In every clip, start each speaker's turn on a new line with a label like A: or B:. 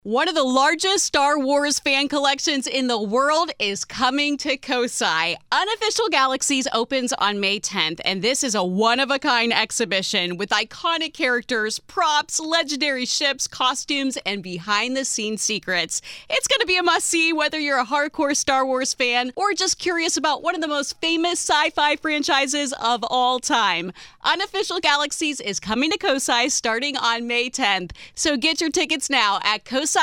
A: One of the largest Star Wars fan collections in the world is coming to Kosai. Unofficial Galaxies opens on May 10th, and this is a one-of-a-kind exhibition with iconic characters, props, legendary ships, costumes, and behind-the-scenes secrets. It's going to be a must-see whether you're a hardcore Star Wars fan or just curious about one of the most famous sci-fi franchises of all time. Unofficial Galaxies is coming to Kosai starting on May 10th, so get your tickets now at kosai.org.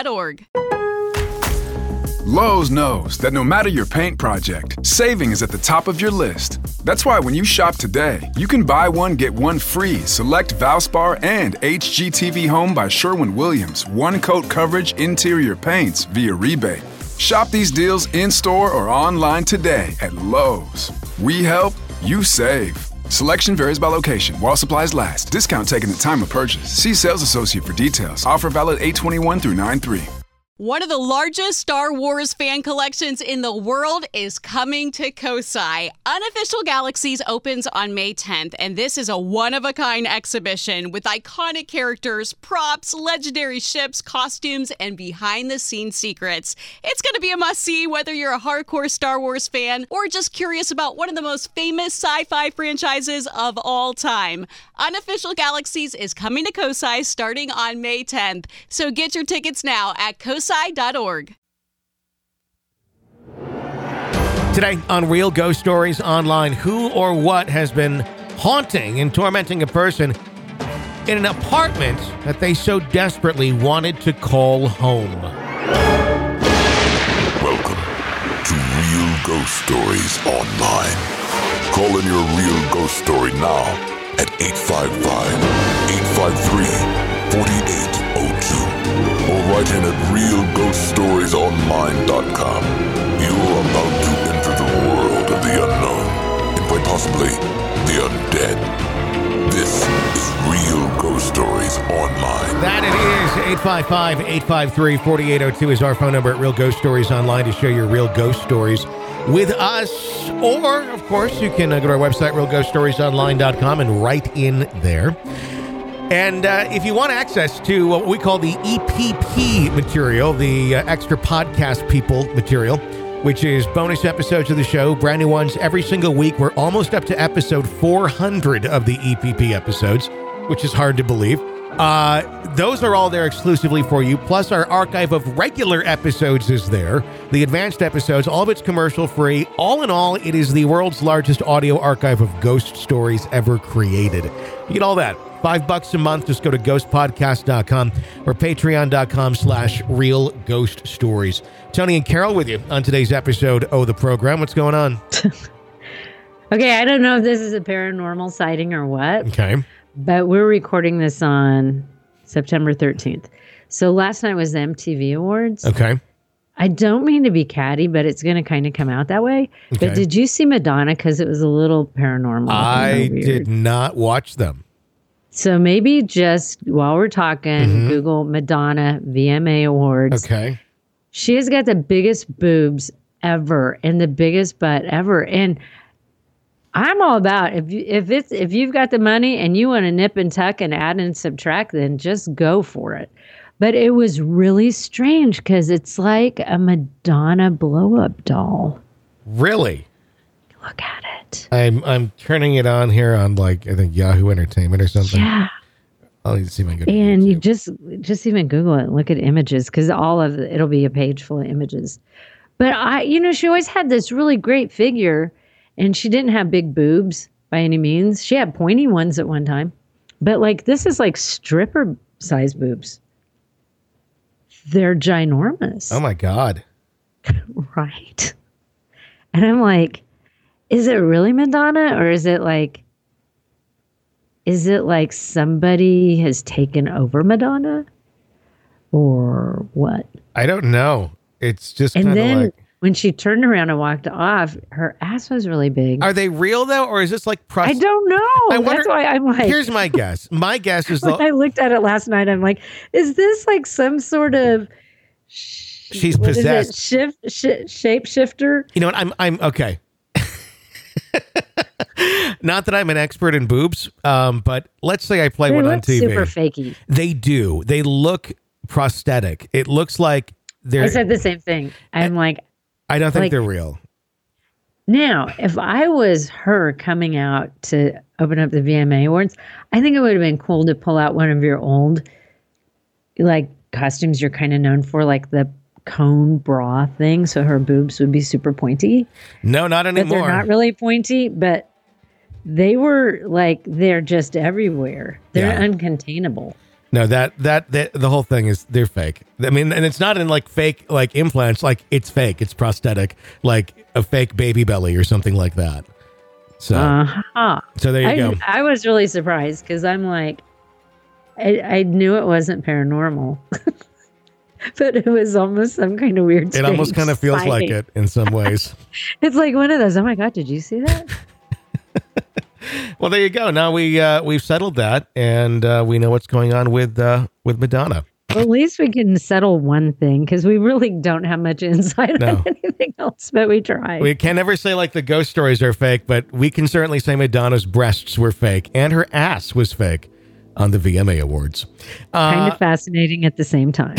B: Lowe's knows that no matter your paint project, saving is at the top of your list. That's why when you shop today, you can buy one, get one free select Valspar and HGTV Home by Sherwin-Williams one-coat coverage interior paints via rebate. Shop these deals in-store or online today at Lowe's. We help, you save. Selection varies by location. While supplies last. Discount taken at time of purchase. See sales associate for details. Offer valid 8/21 through 9/3.
A: One of the largest Star Wars fan collections in the world is coming to Kosai. Unofficial Galaxies opens on May 10th, and this is a one-of-a-kind exhibition with iconic characters, props, legendary ships, costumes, and behind-the-scenes secrets. It's going to be a must-see whether you're a hardcore Star Wars fan or just curious about one of the most famous sci-fi franchises of all time. Unofficial Galaxies is coming to Kosai starting on May 10th, so get your tickets now at kosai.org.
C: Today on Real Ghost Stories Online, who or what has been haunting and tormenting a person in an apartment that they so desperately wanted to call home?
D: Welcome to Real Ghost Stories Online. Call in your real ghost story now at 855-853-4802. Or write in at realghoststoriesonline.com. You are about to enter the world of the unknown, and quite possibly the undead. This is Real Ghost Stories Online.
C: That it is. 855-853-4802 is our phone number at Real Ghost Stories Online to share your real ghost stories with us. Or, of course, you can go to our website, realghoststoriesonline.com, and write in there. And if you want access to what we call the EPP material, the Extra Podcast People material, which is bonus episodes of the show, brand new ones every single week. We're almost up to episode 400 of the EPP episodes, which is hard to believe. Those are all there exclusively for you. Plus, our archive of regular episodes is there. The advanced episodes, all of it's commercial free. All in all, it is the world's largest audio archive of ghost stories ever created. You get all that. $5 a month. Just go to ghostpodcast.com or patreon.com/real ghost stories. Tony and Carol with you on today's episode of the program. What's going on?
E: Okay, I don't know if this is a paranormal sighting or what.
C: Okay.
E: But we're recording this on September 13th. So last night was the MTV Awards.
C: Okay.
E: I don't mean to be catty, but it's going to kind of come out that way.
C: Okay.
E: But did you see Madonna? Because it was a little paranormal.
C: I did not watch them.
E: So maybe just while we're talking, Google Madonna VMA Awards.
C: Okay.
E: She has got the biggest boobs ever and the biggest butt ever. And I'm all about if you've got the money and you want to nip and tuck and add and subtract, then just go for it. But it was really strange because it's like a Madonna blow-up doll.
C: Really?
E: Look at it.
C: I'm turning it on here on I think Yahoo Entertainment or something.
E: Yeah.
C: I'll see if I can go to
E: And
C: YouTube.
E: you just even Google it, look at images, because it'll be a page full of images. But she always had this really great figure, and she didn't have big boobs by any means. She had pointy ones at one time, but this is like stripper size boobs. They're ginormous.
C: Oh my God.
E: Right. And I'm like, is it really Madonna, or is it like somebody has taken over Madonna, or what?
C: I don't know. It's just kind
E: And
C: of
E: then when she turned around and walked off, her ass was really big.
C: Are they real though, or is this like
E: I don't know.
C: I wonder,
E: That's why I'm like.
C: Here's my guess. My guess is
E: when I looked at it last night, I'm like, is this like some sort of
C: she's possessed
E: shapeshifter?
C: You know what? I'm okay. Not that I'm an expert in boobs, but let's say I play one on TV.
E: Super fakey.
C: They do. They look prosthetic. It looks like they're...
E: I said the same thing. I'm like...
C: I don't think they're real.
E: Now, if I was her coming out to open up the VMA Awards, I think it would have been cool to pull out one of your old, like, costumes you're kind of known for, like the cone bra thing, so her boobs would be super pointy.
C: No, not anymore.
E: But they're not really pointy, but they were like, they're just everywhere. They're uncontainable.
C: No, that the whole thing is, they're fake. I mean, and it's not in like fake, like implants, like it's fake. It's prosthetic, like a fake baby belly or something like that. So, so there you go.
E: I was really surprised because I'm like, I knew it wasn't paranormal, but it was almost some kind of weird.
C: It almost kind of feels like it in some ways.
E: It's like one of those. Oh my God, did you see that?
C: Well, there you go. Now we've settled that, and we know what's going on with Madonna.
E: Well, at least we can settle one thing because we really don't have much insight on anything else, but we try.
C: We can never say like the ghost stories are fake, but we can certainly say Madonna's breasts were fake and her ass was fake on the VMA Awards.
E: Kind of fascinating at the same time.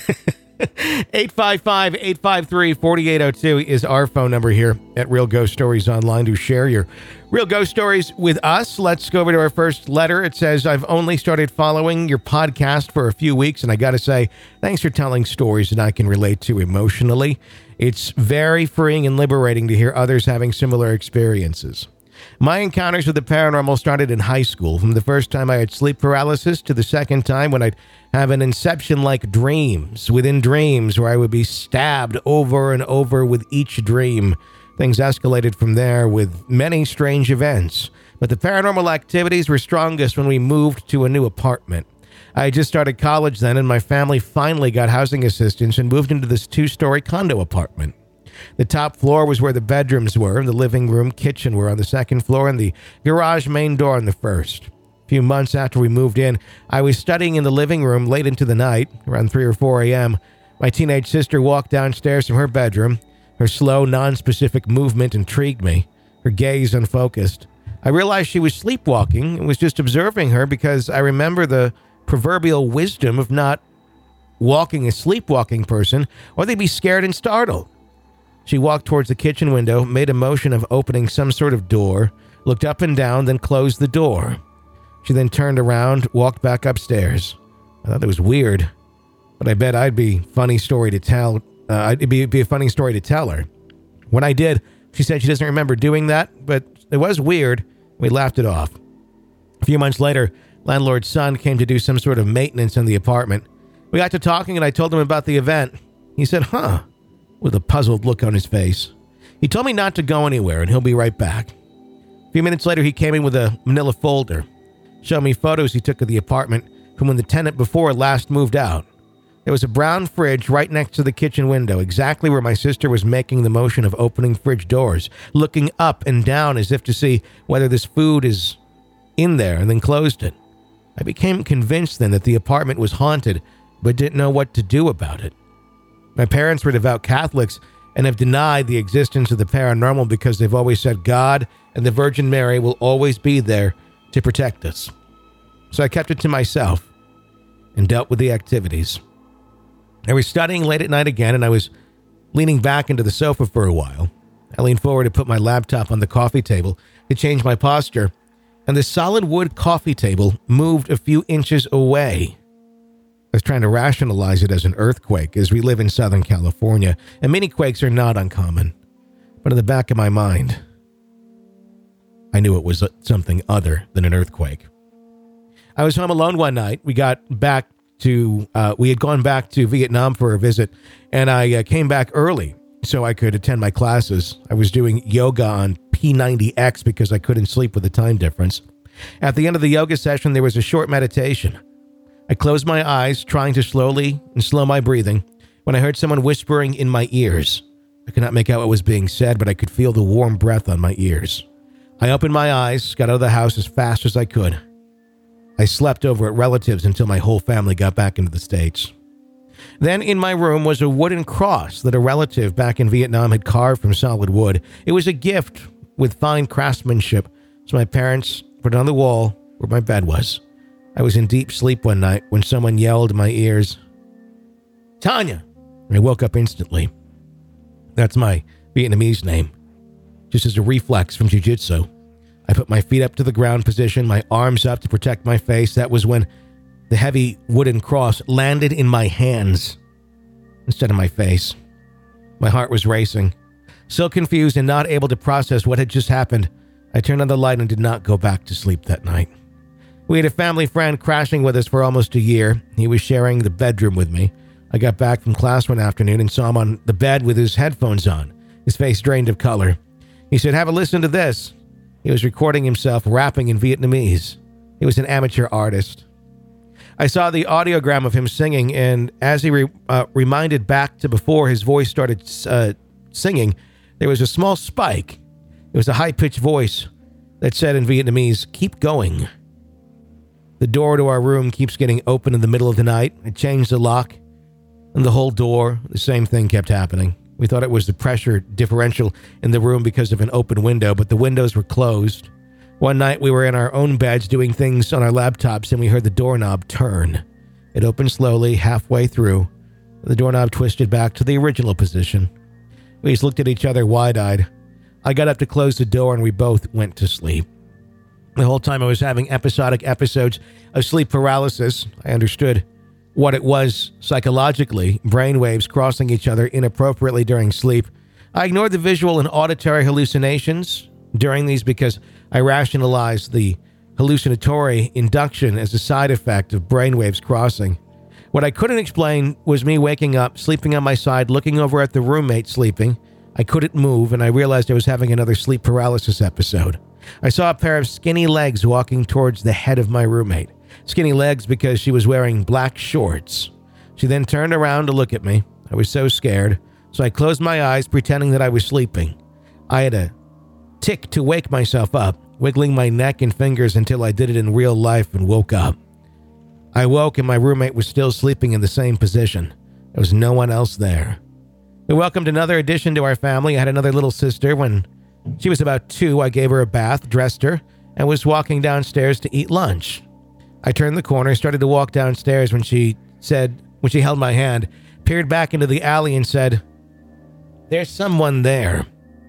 C: 855-853-4802 is our phone number here at Real Ghost Stories Online to share your real ghost stories with us. Let's go over to our first letter. It says, I've only started following your podcast for a few weeks, and I got to say, thanks for telling stories that I can relate to emotionally. It's very freeing and liberating to hear others having similar experiences. My encounters with the paranormal started in high school, from the first time I had sleep paralysis to the second time when I'd have an inception-like dreams within dreams where I would be stabbed over and over with each dream. Things escalated from there with many strange events, but the paranormal activities were strongest when we moved to a new apartment. I had just started college then, and my family finally got housing assistance and moved into this 2-story condo apartment. The top floor was where the bedrooms were, the living room, kitchen were on the second floor, and the garage main door on the first. A few months after we moved in, I was studying in the living room late into the night, around 3 or 4 a.m. My teenage sister walked downstairs from her bedroom. Her slow, non-specific movement intrigued me, her gaze unfocused. I realized she was sleepwalking and was just observing her because I remember the proverbial wisdom of not walking a sleepwalking person, or they'd be scared and startled. She walked towards the kitchen window, made a motion of opening some sort of door, looked up and down, then closed the door. She then turned around, walked back upstairs. I thought it was weird, but I bet I'd be funny story to tell. It'd be a funny story to tell her. When I did, she said she doesn't remember doing that, but it was weird. We laughed it off. A few months later, landlord's son came to do some sort of maintenance in the apartment. We got to talking, and I told him about the event. He said, "Huh," with a puzzled look on his face. He told me not to go anywhere, and he'll be right back. A few minutes later, he came in with a manila folder, showed me photos he took of the apartment from when the tenant before last moved out. There was a brown fridge right next to the kitchen window, exactly where my sister was making the motion of opening fridge doors, looking up and down as if to see whether this food is in there, and then closed it. I became convinced then that the apartment was haunted, but didn't know what to do about it. My parents were devout Catholics and have denied the existence of the paranormal because they've always said God and the Virgin Mary will always be there to protect us. So I kept it to myself and dealt with the activities. I was studying late at night again, and I was leaning back into the sofa for a while. I leaned forward to put my laptop on the coffee table to change my posture, and the solid wood coffee table moved a few inches away. I was trying to rationalize it as an earthquake, as we live in Southern California, and mini quakes are not uncommon. But in the back of my mind, I knew it was something other than an earthquake. I was home alone one night. We had gone back to Vietnam for a visit, and I came back early so I could attend my classes. I was doing yoga on P90X because I couldn't sleep with the time difference. At the end of the yoga session, there was a short meditation. I closed my eyes, trying to slow my breathing, when I heard someone whispering in my ears. I could not make out what was being said, but I could feel the warm breath on my ears. I opened my eyes, got out of the house as fast as I could. I slept over at relatives until my whole family got back into the States. Then in my room was a wooden cross that a relative back in Vietnam had carved from solid wood. It was a gift with fine craftsmanship, so my parents put it on the wall where my bed was. I was in deep sleep one night when someone yelled in my ears, Tanya. I woke up instantly. That's my Vietnamese name. Just as a reflex from jiu-jitsu. I put my feet up to the ground position, my arms up to protect my face. That was when the heavy wooden cross landed in my hands instead of my face. My heart was racing. So confused and not able to process what had just happened, I turned on the light and did not go back to sleep that night. We had a family friend crashing with us for almost a year. He was sharing the bedroom with me. I got back from class one afternoon and saw him on the bed with his headphones on, his face drained of color. He said, "Have a listen to this." He was recording himself rapping in Vietnamese. He was an amateur artist. I saw the audiogram of him singing, and as he reminded back to before his voice started singing, there was a small spike. It was a high-pitched voice that said in Vietnamese, "Keep going." The door to our room keeps getting open in the middle of the night. I changed the lock, and the whole door, the same thing kept happening. We thought it was the pressure differential in the room because of an open window, but the windows were closed. One night we were in our own beds doing things on our laptops, and we heard the doorknob turn. It opened slowly, halfway through. The doorknob twisted back to the original position. We just looked at each other wide-eyed. I got up to close the door, and we both went to sleep. The whole time I was having episodic episodes of sleep paralysis. I understood what it was psychologically, brainwaves crossing each other inappropriately during sleep. I ignored the visual and auditory hallucinations during these because I rationalized the hallucinatory induction as a side effect of brainwaves crossing. What I couldn't explain was me waking up, sleeping on my side, looking over at the roommate sleeping. I couldn't move, and I realized I was having another sleep paralysis episode. I saw a pair of skinny legs walking towards the head of my roommate. Skinny legs because she was wearing black shorts. She then turned around to look at me. I was so scared, so I closed my eyes, pretending that I was sleeping. I had a tick to wake myself up, wiggling my neck and fingers until I did it in real life and woke up. I woke and my roommate was still sleeping in the same position. There was no one else there. We welcomed another addition to our family. I had another little sister. When she was about 2, I gave her a bath, dressed her, and was walking downstairs to eat lunch. I turned the corner, started to walk downstairs when she held my hand, peered back into the alley and said, "There's someone there."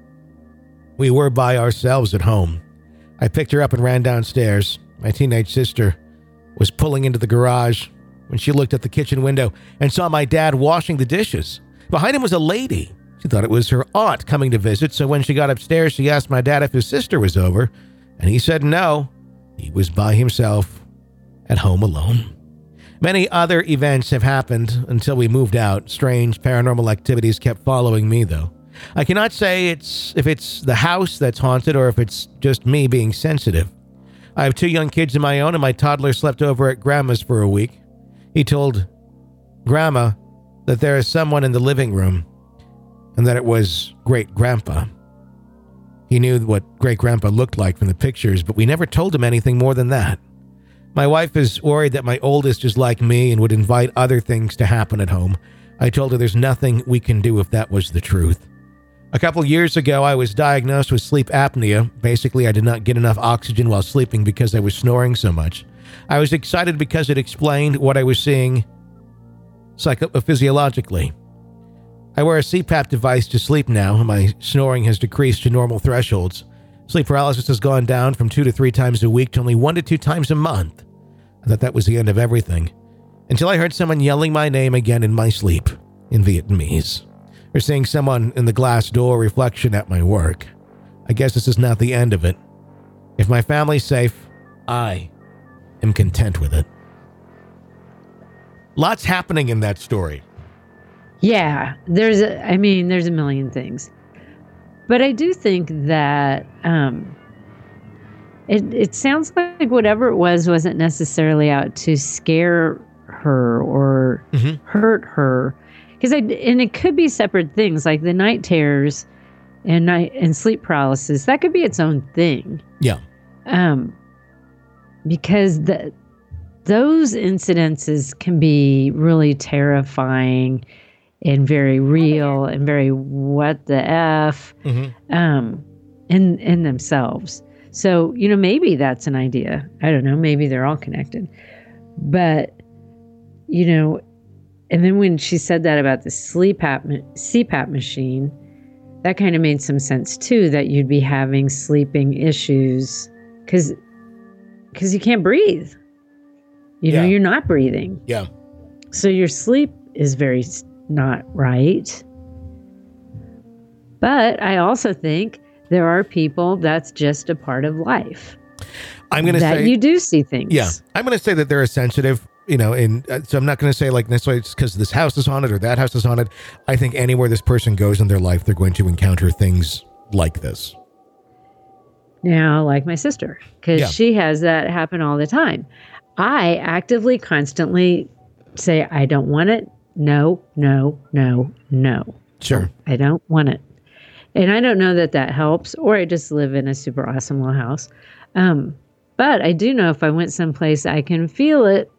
C: We were by ourselves at home. I picked her up and ran downstairs. My teenage sister was pulling into the garage when she looked at the kitchen window and saw my dad washing the dishes. Behind him was a lady. She thought it was her aunt coming to visit, so when she got upstairs, she asked my dad if his sister was over, and he said no. He was by himself, at home alone. Many other events have happened until we moved out. Strange paranormal activities kept following me, though. I cannot say if it's the house that's haunted or if it's just me being sensitive. I have 2 young kids of my own, and my toddler slept over at Grandma's for a week. He told Grandma that there is someone in the living room and that it was Great-Grandpa. He knew what Great-Grandpa looked like from the pictures, but we never told him anything more than that. My wife is worried that my oldest is like me and would invite other things to happen at home. I told her there's nothing we can do if that was the truth. A couple years ago, I was diagnosed with sleep apnea. Basically, I did not get enough oxygen while sleeping because I was snoring so much. I was excited because it explained what I was seeing physiologically. I wear a CPAP device to sleep now, and my snoring has decreased to normal thresholds. Sleep paralysis has gone down from 2 to 3 times a week to only 1 to 2 times a month. I thought that was the end of everything, until I heard someone yelling my name again in my sleep, in Vietnamese, or seeing someone in the glass door reflection at my work. I guess this is not the end of it. If my family's safe, I am content with it. Lots happening in that story.
E: Yeah, there's a million things. But I do think that it sounds like whatever it wasn't necessarily out to scare her or hurt her. And it could be separate things, like the night terrors and sleep paralysis. That could be its own thing.
C: Yeah.
E: Because those incidences can be really terrifying and very real and very what the F in themselves. So, maybe that's an idea. I don't know. Maybe they're all connected. But, And then when she said that about the CPAP machine, that kind of made some sense too, that you'd be having sleeping issues because you can't breathe. You know, you're not breathing.
C: Yeah.
E: So your sleep is very not right. But I also think there are people that's just a part of life.
C: I'm going to say
E: that you do see things.
C: Yeah. I'm going to say that they're sensitive, you know, and so I'm not going to say like necessarily it's because this house is haunted or that house is haunted. I think anywhere this person goes in their life, they're going to encounter things like this.
E: Now, like my sister, because she has that happen all the time. I actively, constantly say, I don't want it. No, no, no, no.
C: Sure.
E: I don't want it. And I don't know that that helps, or I just live in a super awesome little house. But I do know if I went someplace, I can feel it.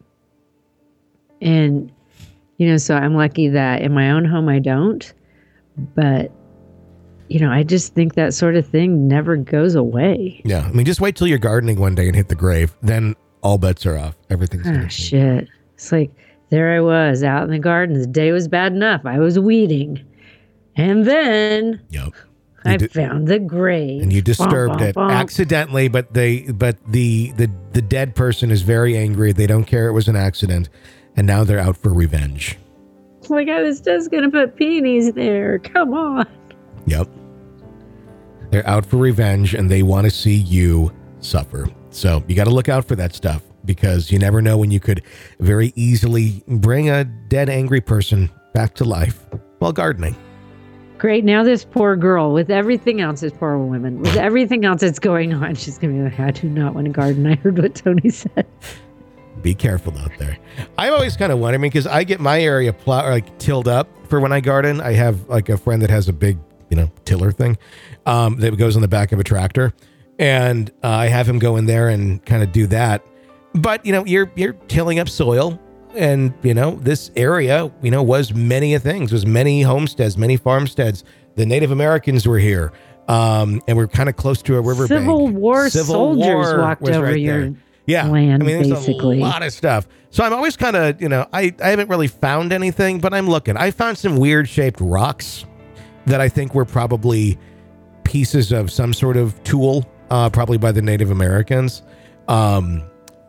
E: And, you know, so I'm lucky that in my own home, I don't. But, you know, I just think that sort of thing never goes away.
C: Yeah. I mean, just wait till you're gardening one day and hit the grave. Then all bets are off. Everything's
E: Oh, shit. It's like, there I was out in the garden. The day was bad enough. I was weeding. And then I found the grave.
C: And you disturbed it accidentally, but the dead person is very angry. They don't care it was an accident. And now they're out for revenge.
E: Like, I was just going to put peonies there. Come on.
C: Yep. They're out for revenge and they want to see you suffer. So you got to look out for that stuff because you never know when you could very easily bring a dead, angry person back to life while gardening.
E: Great. Now this poor girl with everything else, this poor woman, with everything else that's going on, she's going to be like, I do not want to garden. I heard what Tony said.
C: Be careful out there. I always kind of wonder, because I get my area tilled up for when I garden. I have like a friend that has a big, tiller thing that goes on the back of a tractor. And I have him go in there and kind of do that. But, you're tilling up soil. And, this area, was many things. Was many homesteads, many farmsteads. The Native Americans were here. And we're kind of close to a riverbank.
E: Civil War soldiers walked over your land,
C: there's
E: basically.
C: A lot of stuff. So I'm always kind of, I haven't really found anything, but I'm looking. I found some weird shaped rocks that I think were probably pieces of some sort of tool, probably by the Native Americans. And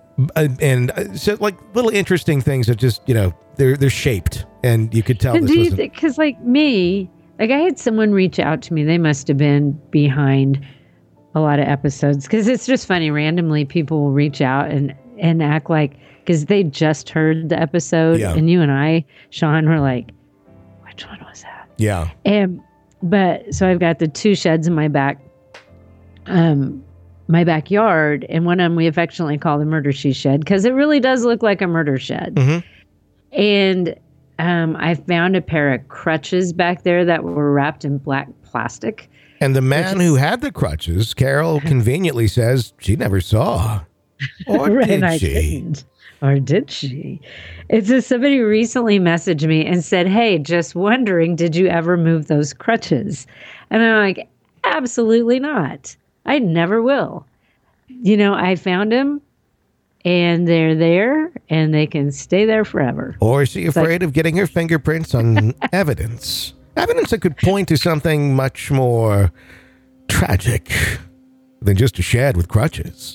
C: so like little interesting things that just, they're shaped and you could tell.
E: Because like me, like I had someone reach out to me. They must have been behind a lot of episodes because it's just funny. Randomly, people will reach out and act like, because they just heard the episode and you and I, Sean, were like, which one was that?
C: Yeah.
E: But so I've got the two sheds in my backyard, and one of them we affectionately call the murder she shed because it really does look like a murder shed. Mm-hmm. And I found a pair of crutches back there that were wrapped in black plastic.
C: And the man who had the crutches, Carol, conveniently says she never saw. Or did she?
E: Didn't. Or did she? It's just somebody recently messaged me and said, hey, just wondering, did you ever move those crutches? And I'm like, absolutely not. I never will. I found them and they're there and they can stay there forever.
C: Or is she afraid of getting her fingerprints on evidence? Evidence that could point to something much more tragic than just a shed with crutches.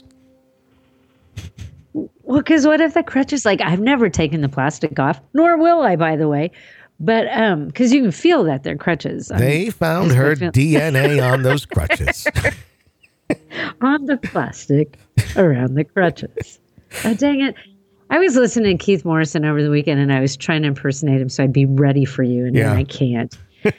E: Well, because what if the crutches, like I've never taken the plastic off, nor will I, by the way. But because you can feel that they're crutches.
C: They found her DNA on those crutches.
E: On the plastic around the crutches. Oh, dang it. I was listening to Keith Morrison over the weekend and I was trying to impersonate him so I'd be ready for you. And then I can't.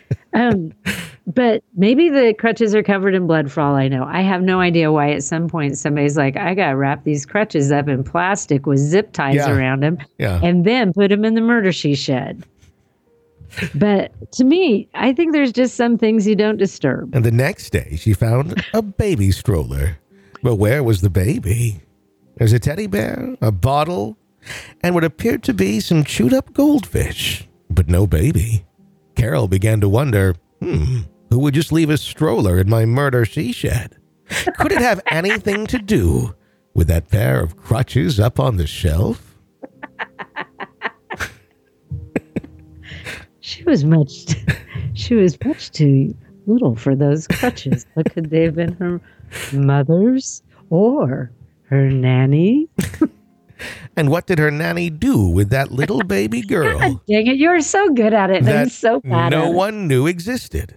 E: But maybe the crutches are covered in blood for all I know. I have no idea why at some point somebody's like, I got to wrap these crutches up in plastic with zip ties around them and then put them in the murder she shed. But to me, I think there's just some things you don't disturb.
C: And the next day she found a baby stroller. But where was the baby? There's a teddy bear, a bottle, and what appeared to be some chewed up goldfish. But no baby. Carol began to wonder, who would just leave a stroller in my murder she shed? Could it have anything to do with that pair of crutches up on the shelf?
E: She was much too little for those crutches. But could they have been her mother's or her nanny?
C: And what did her nanny do with that little baby girl?
E: God dang it, you're so good at it. I'm so bad
C: no
E: at it.
C: one knew existed.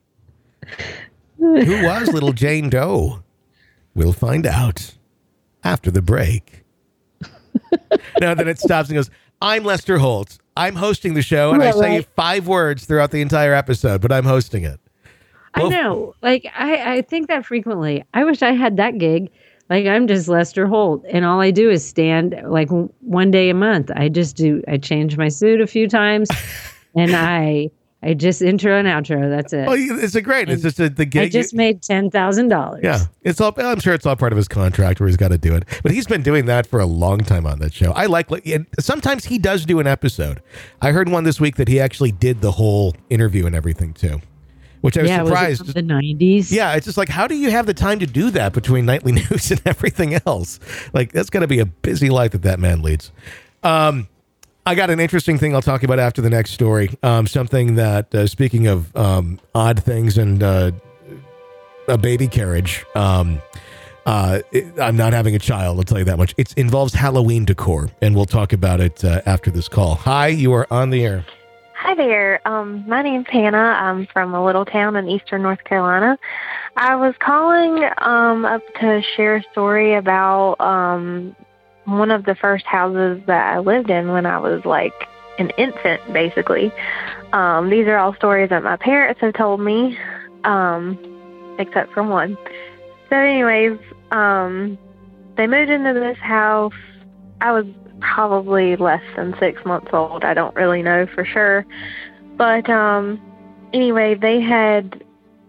C: Who was little Jane Doe? We'll find out after the break. Now then it stops and goes, I'm Lester Holt. I'm hosting the show, and I say 5 words throughout the entire episode, but I'm hosting it.
E: I know. Like, I think that frequently. I wish I had that gig. Like, I'm just Lester Holt, and all I do is stand, like, one day a month. I change my suit a few times, and I just intro and outro. That's it.
C: Well, it's great. It's just the gig.
E: I just made $10,000.
C: Yeah, I'm sure it's all part of his contract where he's got to do it. But he's been doing that for a long time on that show. Sometimes he does do an episode. I heard one this week that he actually did the whole interview and everything too, which I was surprised.
E: Was it from the 90s?
C: Yeah, it's just like, how do you have the time to do that between nightly news and everything else? Like, that's got to be a busy life that man leads. I got an interesting thing I'll talk about after the next story. Something that, speaking of odd things and a baby carriage, I'm not having a child, I'll tell you that much. It involves Halloween decor, and we'll talk about it after this call. Hi, you are on the air.
F: Hi there. My name's Hannah. I'm from a little town in eastern North Carolina. I was calling up to share a story about one of the first houses that I lived in when I was like an infant, basically. These are all stories that my parents have told me, except for one. So anyways, they moved into this house. I was probably less than 6 months old. I don't really know for sure. But anyway, they had...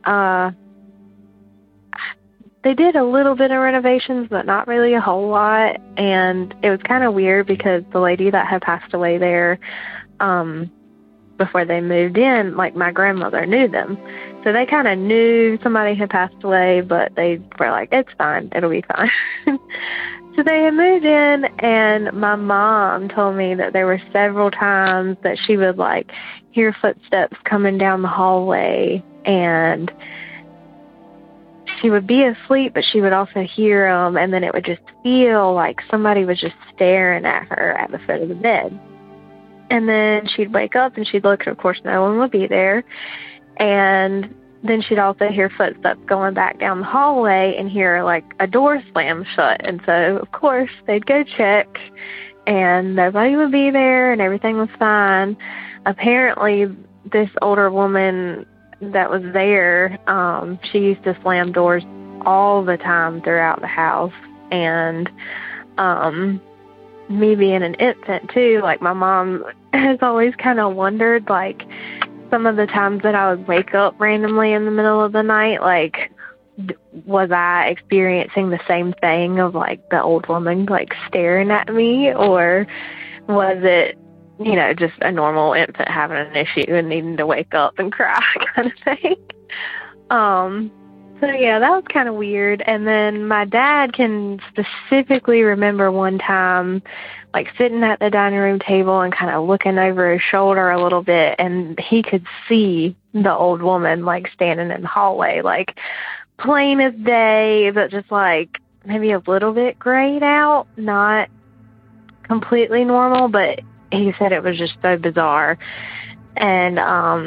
F: They did a little bit of renovations, but not really a whole lot. And it was kind of weird because the lady that had passed away there before they moved in, like my grandmother knew them. So they kind of knew somebody had passed away, but they were like, it's fine. It'll be fine. So they had moved in, and my mom told me that there were several times that she would like hear footsteps coming down the hallway, and she would be asleep, but she would also hear them, and then it would just feel like somebody was just staring at her at the foot of the bed. And then she'd wake up, and she'd look, and of course no one would be there. And then she'd also hear footsteps going back down the hallway and hear, like, a door slam shut. And so, of course, they'd go check, and nobody would be there, and everything was fine. Apparently, this older woman that was there, she used to slam doors all the time throughout the house. And me being an infant too, like my mom has always kind of wondered, like some of the times that I would wake up randomly in the middle of the night, like was I experiencing the same thing of like the old woman like staring at me, or was it, you know, just a normal infant having an issue and needing to wake up and cry kind of thing. So yeah, that was kind of weird. And then my dad can specifically remember one time like sitting at the dining room table and kind of looking over his shoulder a little bit, and he could see the old woman like standing in the hallway, like plain as day, but just like maybe a little bit grayed out, not completely normal, but he said it was just so bizarre. And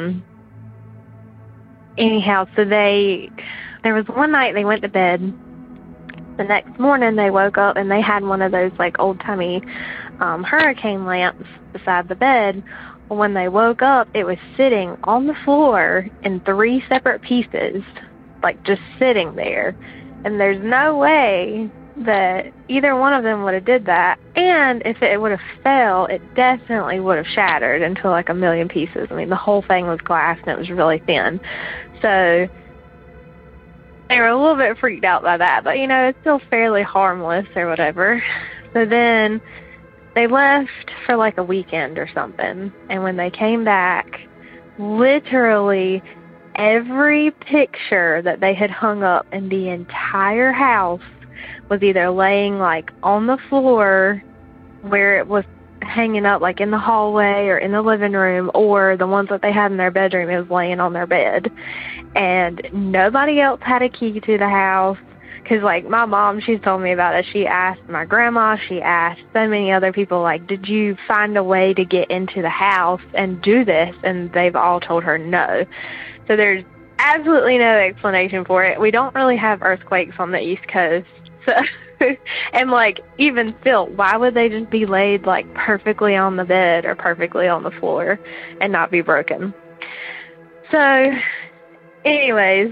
F: anyhow, so there was one night they went to bed. The next morning they woke up and they had one of those like old-timey hurricane lamps beside the bed. Well, when they woke up, it was sitting on the floor in 3 separate pieces, like just sitting there. And there's no way that either one of them would have did that. And if it would have fell, it definitely would have shattered into like a million pieces. I mean, the whole thing was glass and it was really thin. So they were a little bit freaked out by that, but you know, it's still fairly harmless or whatever. So then they left for like a weekend or something. And when they came back, literally every picture that they had hung up in the entire house was either laying like on the floor where it was hanging up like in the hallway or in the living room, or the ones that they had in their bedroom, it was laying on their bed. And nobody else had a key to the house. Because, like, my mom, she's told me about it. She asked my grandma, she asked so many other people, like, did you find a way to get into the house and do this? And they've all told her no. So there's absolutely no explanation for it. We don't really have earthquakes on the East Coast. So, and, like, even still, why would they just be laid, like, perfectly on the bed or perfectly on the floor and not be broken? So, anyways,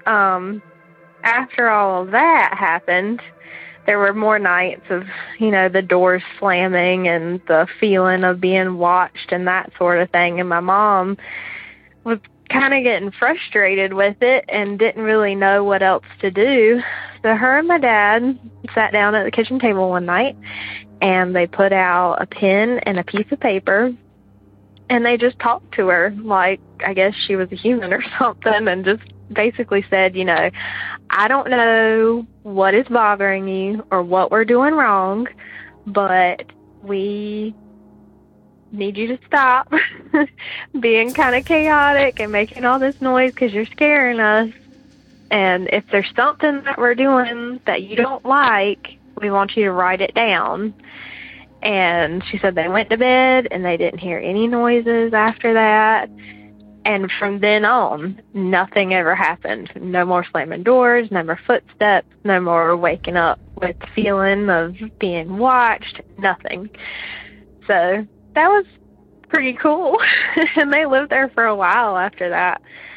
F: after all of that happened, there were more nights of, the doors slamming and the feeling of being watched and that sort of thing. And my mom was kind of getting frustrated with it and didn't really know what else to do. So her and my dad sat down at the kitchen table one night, and they put out a pen and a piece of paper, and they just talked to her like, I guess she was a human or something, and just basically said, I don't know what is bothering you or what we're doing wrong, but we need you to stop being kind of chaotic and making all this noise because you're scaring us. And if there's something that we're doing that you don't like, we want you to write it down. And she said they went to bed and they didn't hear any noises after that. And from then on, nothing ever happened. No more slamming doors, no more footsteps, no more waking up with the feeling of being watched, nothing. So that was pretty cool. And they lived there for a while after that.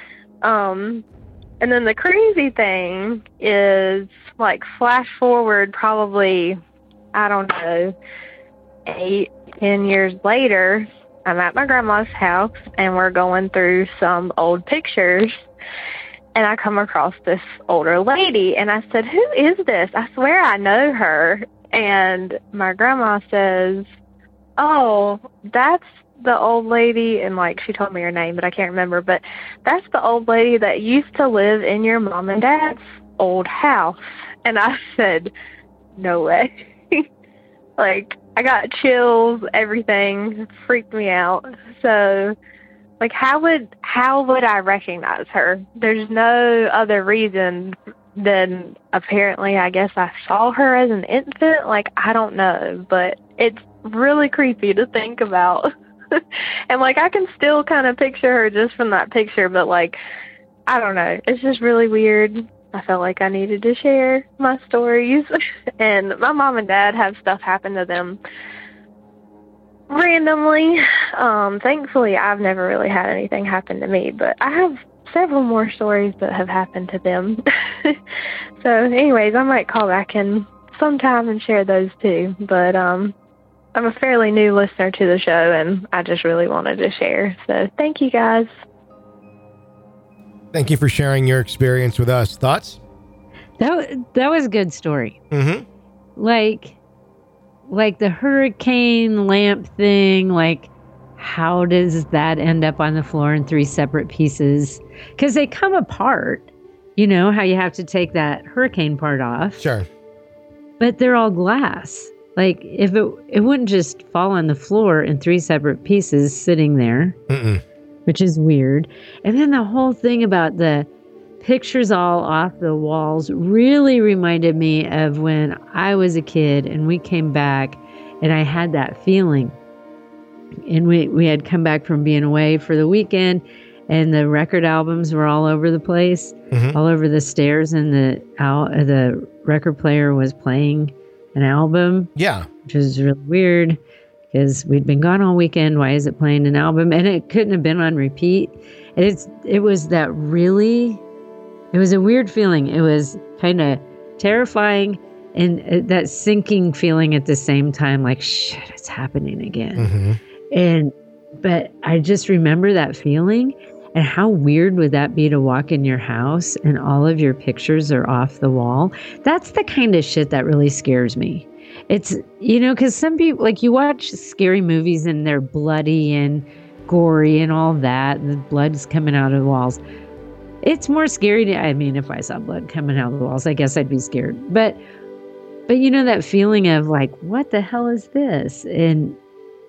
F: And then the crazy thing is, like, flash forward probably, I don't know, 8-10 years later, I'm at my grandma's house, and we're going through some old pictures, and I come across this older lady, and I said, who is this? I swear I know her. And my grandma says, oh, that's the old lady, and, like, she told me her name, but I can't remember, but that's the old lady that used to live in your mom and dad's old house. And I said, no way. Like, I got chills, everything. It freaked me out. So, like, how would I recognize her? There's no other reason than apparently, I guess I saw her as an infant. Like, I don't know, but it's really creepy to think about. And, like, I can still kind of picture her just from that picture, but, like, I don't know. It's just really weird. I felt like I needed to share my stories. And my mom and dad have stuff happen to them randomly. Thankfully, I've never really had anything happen to me, but I have several more stories that have happened to them. So anyways, I might call back in sometime and share those too. But I'm a fairly new listener to the show, and I just really wanted to share. So thank you, guys.
C: Thank you for sharing your experience with us. Thoughts?
E: That was a good story.
C: Mm-hmm.
E: Like the hurricane lamp thing, like, how does that end up on the floor in 3 separate pieces? Because they come apart. You know how you have to take that hurricane part off.
C: Sure.
E: But they're all glass. Like, if it wouldn't just fall on the floor in 3 separate pieces sitting there.
C: Mm-mm.
E: Which is weird. And then the whole thing about the pictures all off the walls really reminded me of when I was a kid and we came back and I had that feeling. And we had come back from being away for the weekend, and the record albums were all over the place, all over the stairs, and the record player was playing an album.
C: Yeah.
E: Which was really weird. Because we'd been gone all weekend. Why is it playing an album? And it couldn't have been on repeat. And it was a weird feeling. It was kind of terrifying and that sinking feeling at the same time, like, shit, it's happening again. Mm-hmm. But I just remember that feeling. And how weird would that be to walk in your house and all of your pictures are off the wall? That's the kind of shit that really scares me. It's, because some people, like, you watch scary movies and they're bloody and gory and all that, and the blood's coming out of the walls. It's more scary if I saw blood coming out of the walls, I guess I'd be scared. But that feeling of, like, what the hell is this? And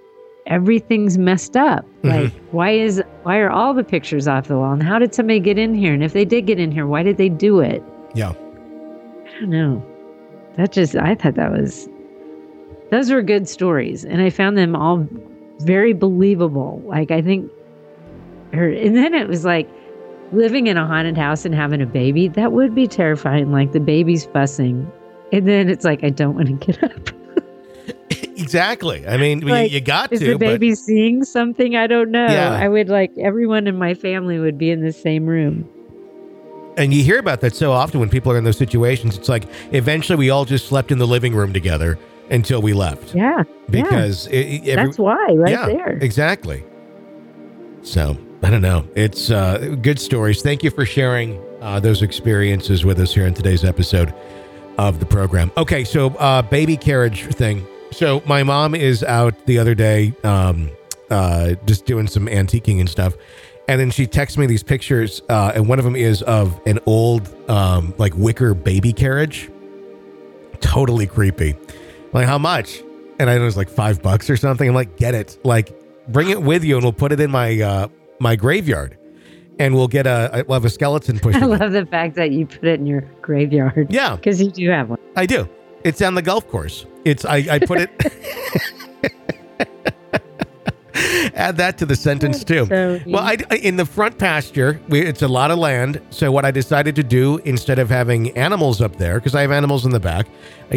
E: everything's messed up. Like, why are all the pictures off the wall? And how did somebody get in here? And if they did get in here, why did they do it?
C: Yeah.
E: I don't know. I thought those were good stories. And I found them all very believable. Like, I think and then it was like living in a haunted house and having a baby. That would be terrifying. Like the baby's fussing. And then it's like, I don't want to get up.
C: Exactly. I mean,
E: like,
C: you got
E: is
C: to.
E: the baby seeing something? I don't know.
C: Yeah.
E: I would everyone in my family would be in the same room.
C: And you hear about that so often when people are in those situations. It's like eventually we all just slept in the living room together until we left.
E: Yeah.
C: Because
E: that's why, there.
C: Exactly. So, I don't know. It's good stories. Thank you for sharing those experiences with us here in today's episode of the program. Okay, so baby carriage thing. So my mom is out the other day just doing some antiquing and stuff. And then she texts me these pictures, and one of them is of an old wicker baby carriage. Totally creepy. Like, how much? And I know it was like $5 or something. I'm like, get it. Like, bring it with you and we'll put it in my my graveyard. And we'll we'll have a skeleton pushed.
E: I love the fact that you put it in your graveyard.
C: Yeah.
E: Because you do have one.
C: I do. It's on the golf course. I put it. Add that to the sentence too.
E: So
C: well, in the front pasture, it's a lot of land. So what I decided to do instead of having animals up there, because I have animals in the back,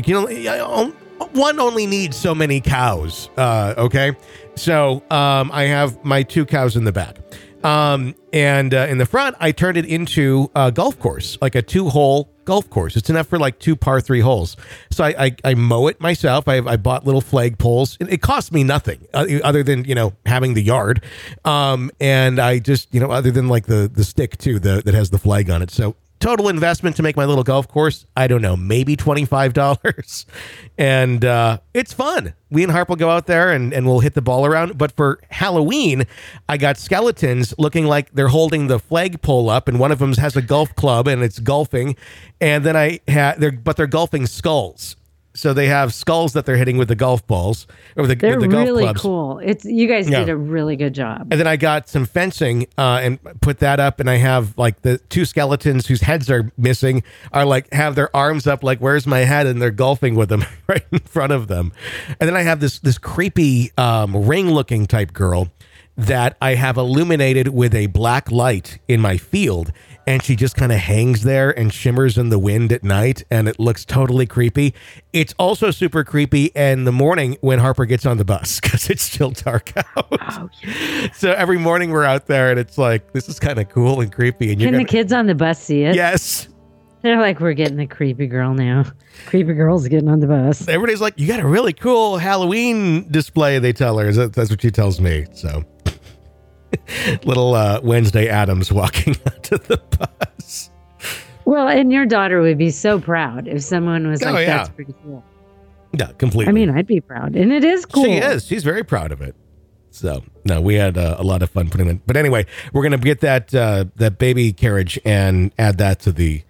C: one only needs so many cows. Okay, so I have my 2 cows in the back. And in the front, I turned it into a golf course, like a 2-hole golf course. It's enough for like 2 par 3 holes. So I mow it myself. I bought little flag poles. It cost me nothing other than, having the yard. And I just, other than like the stick too, that has the flag on it. So total investment to make my little golf course, I don't know, maybe $25. And it's fun. We and Harp will go out there and we'll hit the ball around. But for Halloween, I got skeletons looking like they're holding the flagpole up, and one of them has a golf club and it's golfing. And then they're golfing skulls. So they have skulls that they're hitting with the golf balls or with the golf clubs. They're really
E: cool. You guys did a really good job.
C: And then I got some fencing and put that up, and I have like the 2 skeletons whose heads are missing are like have their arms up like, where's my head? And they're golfing with them right in front of them. And then I have this creepy ring looking type girl that I have illuminated with a black light in my field. And she just kind of hangs there and shimmers in the wind at night, and it looks totally creepy. It's also super creepy in the morning when Harper gets on the bus because it's still dark out. Oh, yeah. So every morning we're out there, and it's like, this is kind of cool and creepy. And
E: Can the kids on the bus see it?
C: Yes.
E: They're like, we're getting the creepy girl now. Creepy girl's getting on the bus.
C: Everybody's like, you got a really cool Halloween display, they tell her. That's what she tells me, so... Little Wednesday Addams walking onto the bus.
E: Well, and your daughter would be so proud if someone was like, that's pretty cool.
C: Yeah, completely.
E: I mean, I'd be proud. And it is cool.
C: She is. She's very proud of it. So, no, we had a lot of fun putting it in. But anyway, we're going to get that baby carriage and add that to the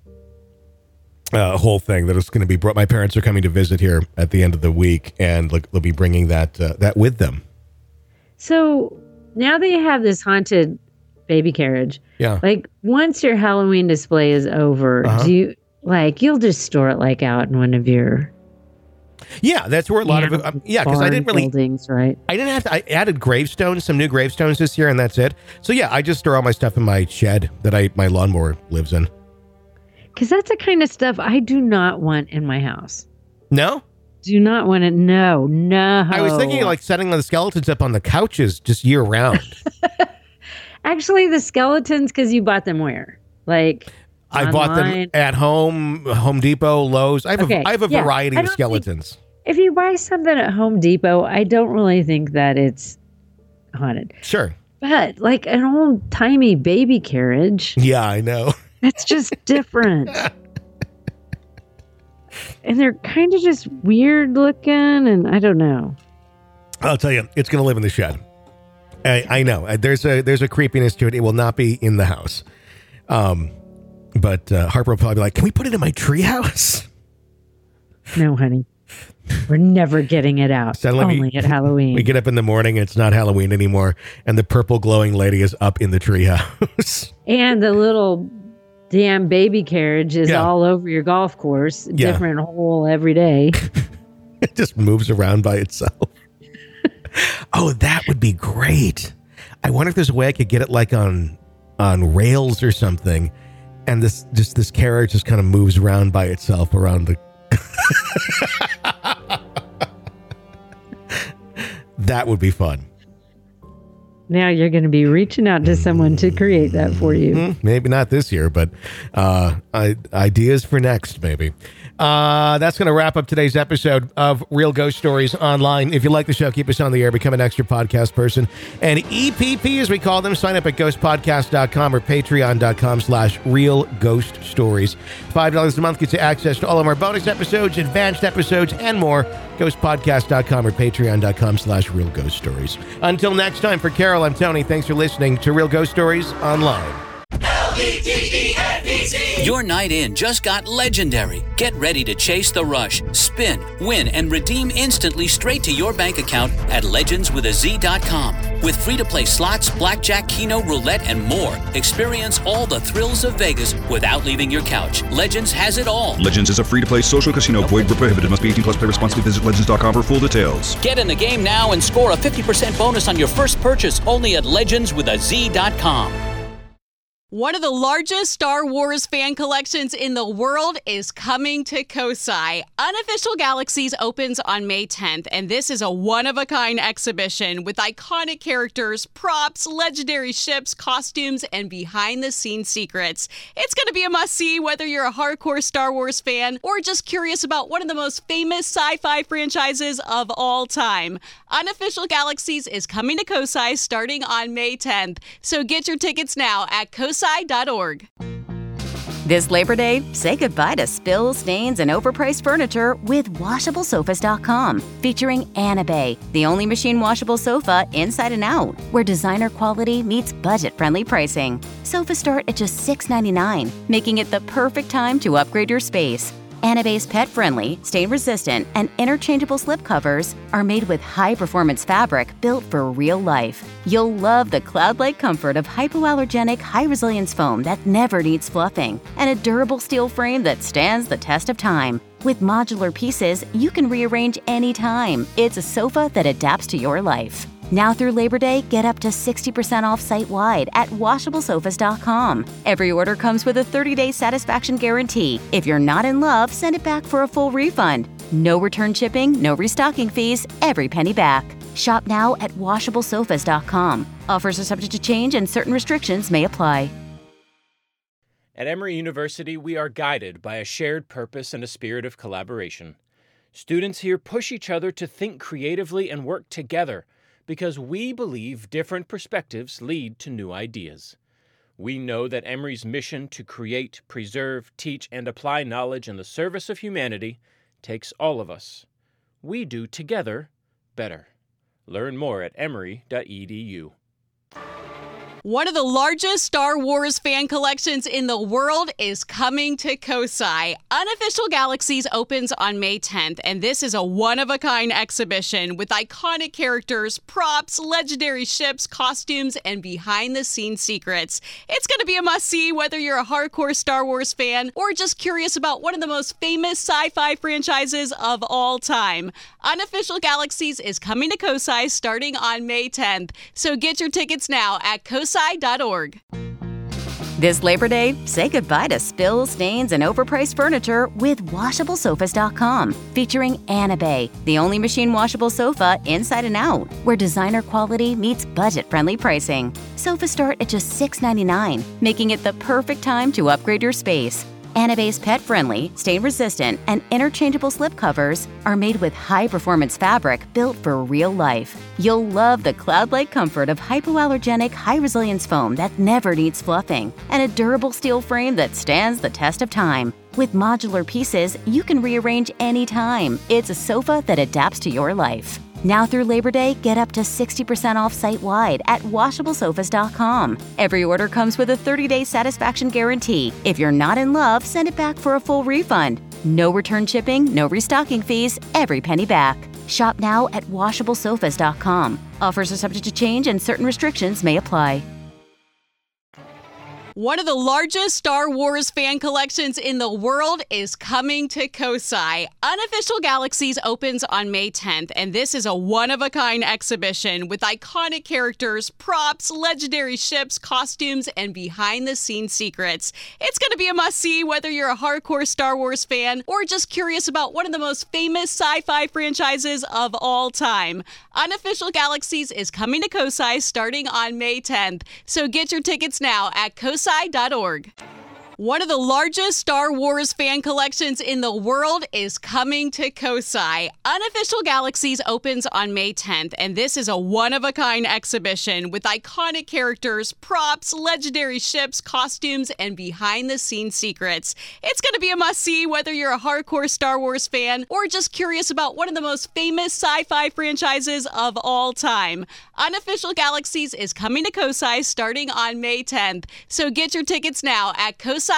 C: whole thing that is going to be brought. My parents are coming to visit here at the end of the week, and they'll be bringing that with them.
E: So... now that you have this haunted baby carriage, like once your Halloween display is over, do you you'll just store it like out in one of your
C: that's where a lot of it because I didn't really
E: buildings, right?
C: I didn't have to. I added gravestones, some new gravestones this year, and that's it. So I just store all my stuff in my shed that my lawnmower lives in.
E: Because that's the kind of stuff I do not want in my house.
C: No.
E: Do not want it. No.
C: I was thinking like setting the skeletons up on the couches just year round.
E: Actually, the skeletons, because you bought them where? Like
C: I bought them at Home Depot, Lowe's. I have a variety of skeletons.
E: If you buy something at Home Depot, I don't really think that it's haunted.
C: Sure.
E: But like an old timey baby carriage.
C: Yeah, I know.
E: It's just different. And they're kind of just weird looking, and I don't know.
C: I'll tell you, it's going to live in the shed. I know. There's a creepiness to it. It will not be in the house. But Harper will probably be like, can we put it in my treehouse?
E: No, honey. We're never getting it out.
C: Suddenly
E: Only at Halloween.
C: We get up in the morning, and it's not Halloween anymore, and the purple glowing lady is up in the treehouse.
E: And the little damn baby carriage is all over your golf course.
C: Yeah.
E: Different hole every day.
C: It just moves around by itself. Oh, that would be great. I wonder if there's a way I could get it like on rails or something, and this carriage just kind of moves around by itself around the... That would be fun.
E: Now you're going to be reaching out to someone to create that for you.
C: Maybe not this year, but ideas for next, maybe. That's going to wrap up today's episode of Real Ghost Stories Online. If you like the show, keep us on the air, become an extra podcast person. And EPP, as we call them, sign up at ghostpodcast.com or patreon.com/Real Ghost Stories. $5 a month gets you access to all of our bonus episodes, advanced episodes, and more. Ghostpodcast.com or patreon.com/Real Ghost Stories. Until next time, for Carol, I'm Tony. Thanks for listening to Real Ghost Stories Online.
G: LGTENBC. Your night in just got legendary. Get ready to chase the rush, spin, win, and redeem instantly straight to your bank account at legendswithaz.com. With free-to-play slots, blackjack, keno, roulette, and more. Experience all the thrills of Vegas without leaving your couch. Legends has it all.
H: Legends is a free-to-play social casino. Void where prohibited. Must be 18 plus. Play responsibly. Visit legends.com for full details.
G: Get in the game now and score a 50% bonus on your first purchase only at legendswithaz.com.
A: One of the largest Star Wars fan collections in the world is coming to Kosai. Unofficial Galaxies opens on May 10th, and this is a one-of-a-kind exhibition with iconic characters, props, legendary ships, costumes, and behind-the-scenes secrets. It's going to be a must-see whether you're a hardcore Star Wars fan or just curious about one of the most famous sci-fi franchises of all time. Unofficial Galaxies is coming to Kosai starting on May 10th, so get your tickets now at kosai.org.
I: This Labor Day, say goodbye to spills, stains, and overpriced furniture with WashableSofas.com, featuring Anabay, the only machine washable sofa inside and out, where designer quality meets budget-friendly pricing. Sofas start at just $6.99, making it the perfect time to upgrade your space. Anabay's pet-friendly, stain-resistant, and interchangeable slipcovers are made with high-performance fabric built for real life. You'll love the cloud-like comfort of hypoallergenic, high-resilience foam that never needs fluffing, and a durable steel frame that stands the test of time. With modular pieces, you can rearrange anytime. It's a sofa that adapts to your life. Now through Labor Day, get up to 60% off site-wide at WashableSofas.com. Every order comes with a 30-day satisfaction guarantee. If you're not in love, send it back for a full refund. No return shipping, no restocking fees, every penny back. Shop now at WashableSofas.com. Offers are subject to change and certain restrictions may apply.
J: At Emory University, we are guided by a shared purpose and a spirit of collaboration. Students here push each other to think creatively and work together, because we believe different perspectives lead to new ideas. We know that Emory's mission to create, preserve, teach, and apply knowledge in the service of humanity takes all of us. We do together better. Learn more at emory.edu.
A: One of the largest Star Wars fan collections in the world is coming to Kosai. Unofficial Galaxies opens on May 10th, and this is a one-of-a-kind exhibition with iconic characters, props, legendary ships, costumes, and behind-the-scenes secrets. It's going to be a must-see whether you're a hardcore Star Wars fan or just curious about one of the most famous sci-fi franchises of all time. Unofficial Galaxies is coming to Kosai starting on May 10th, so get your tickets now at kosai.org.
I: This Labor Day, say goodbye to spills, stains, and overpriced furniture with WashableSofas.com, featuring Anabay, the only machine washable sofa inside and out, where designer quality meets budget-friendly pricing. Sofas start at just $6.99, making it the perfect time to upgrade your space. Anabay's pet-friendly, stain-resistant, and interchangeable slipcovers are made with high-performance fabric built for real life. You'll love the cloud-like comfort of hypoallergenic, high-resilience foam that never needs fluffing, and a durable steel frame that stands the test of time. With modular pieces, you can rearrange anytime. It's a sofa that adapts to your life. Now through Labor Day, get up to 60% off site-wide at WashableSofas.com. Every order comes with a 30-day satisfaction guarantee. If you're not in love, send it back for a full refund. No return shipping, no restocking fees, every penny back. Shop now at washablesofas.com. Offers are subject to change and certain restrictions may apply.
A: One of the largest Star Wars fan collections in the world is coming to Kosai. Unofficial Galaxies opens on May 10th, and this is a one-of-a-kind exhibition with iconic characters, props, legendary ships, costumes, and behind-the-scenes secrets. It's going to be a must-see whether you're a hardcore Star Wars fan or just curious about one of the most famous sci-fi franchises of all time. Unofficial Galaxies is coming to Kosai starting on May 10th, so get your tickets now at kosai.org. One of the largest Star Wars fan collections in the world is coming to Kosai. Unofficial Galaxies opens on May 10th, and this is a one-of-a-kind exhibition with iconic characters, props, legendary ships, costumes, and behind-the-scenes secrets. It's going to be a must-see whether you're a hardcore Star Wars fan or just curious about one of the most famous sci-fi franchises of all time. Unofficial Galaxies is coming to Kosai starting on May 10th, so get your tickets now at kosai.org.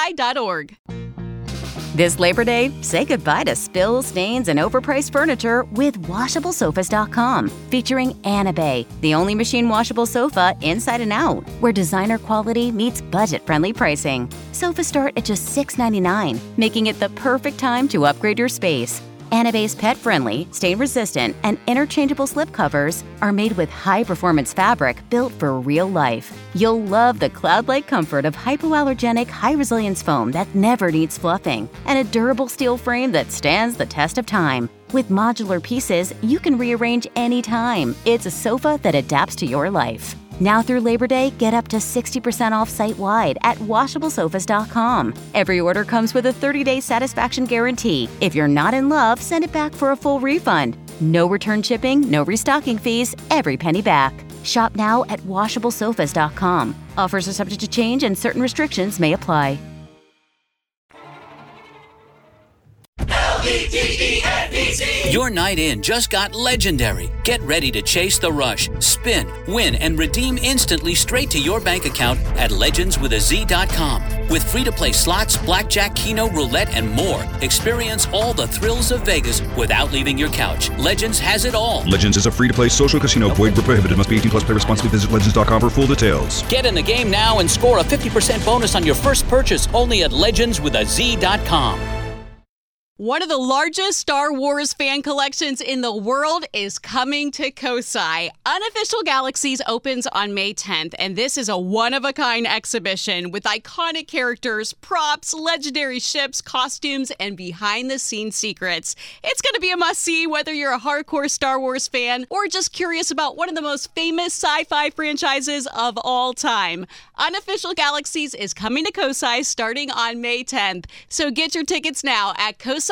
I: This Labor Day, say goodbye to spills, stains, and overpriced furniture with washablesofas.com. Featuring Anabay, the only machine washable sofa inside and out, where designer quality meets budget-friendly pricing. Sofas start at just $6.99, making it the perfect time to upgrade your space. Anabay's pet-friendly, stain-resistant, and interchangeable slipcovers are made with high-performance fabric built for real life. You'll love the cloud-like comfort of hypoallergenic, high-resilience foam that never needs fluffing, and a durable steel frame that stands the test of time. With modular pieces, you can rearrange anytime. It's a sofa that adapts to your life. Now through Labor Day, get up to 60% off site-wide at washablesofas.com. Every order comes with a 30-day satisfaction guarantee. If you're not in love, send it back for a full refund. No return shipping, no restocking fees, every penny back. Shop now at washablesofas.com. Offers are subject to change and certain restrictions may apply.
G: Your night in just got legendary. Get ready to chase the rush, spin, win, and redeem instantly straight to your bank account at legendswithaz.com. With free-to-play slots, blackjack, keno, roulette, and more, experience all the thrills of Vegas without leaving your couch. Legends has it all.
H: Legends is a free-to-play social casino. Void where prohibited. Must be 18 plus. Play responsibly. Visit legends.com for full details.
G: Get in the game now and score a 50% bonus on your first purchase only at legendswithaz.com.
A: One of the largest Star Wars fan collections in the world is coming to Kosai. Unofficial Galaxies opens on May 10th, and this is a one-of-a-kind exhibition with iconic characters, props, legendary ships, costumes, and behind-the-scenes secrets. It's going to be a must-see whether you're a hardcore Star Wars fan or just curious about one of the most famous sci-fi franchises of all time. Unofficial Galaxies is coming to Kosai starting on May 10th, so get your tickets now at kosai.org.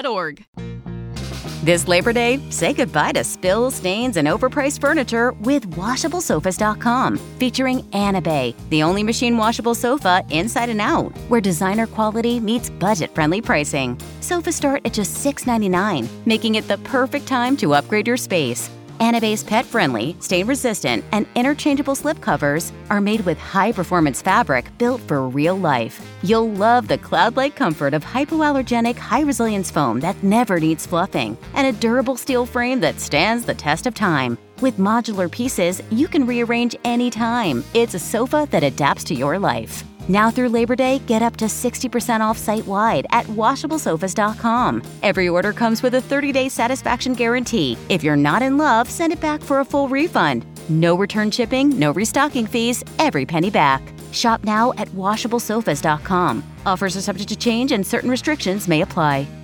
I: This Labor Day, say goodbye to spills, stains, and overpriced furniture with washablesofas.com. Featuring Anabay, the only machine washable sofa inside and out, where designer quality meets budget-friendly pricing. Sofas start at just $6.99, making it the perfect time to upgrade your space. Anabay's pet-friendly, stain-resistant, and interchangeable slipcovers are made with high-performance fabric built for real life. You'll love the cloud-like comfort of hypoallergenic, high-resilience foam that never needs fluffing, and a durable steel frame that stands the test of time. With modular pieces, you can rearrange anytime. It's a sofa that adapts to your life. Now through Labor Day, get up to 60% off site-wide at washablesofas.com. Every order comes with a 30-day satisfaction guarantee. If you're not in love, send it back for a full refund. No return shipping, no restocking fees, every penny back. Shop now at washablesofas.com. Offers are subject to change and certain restrictions may apply.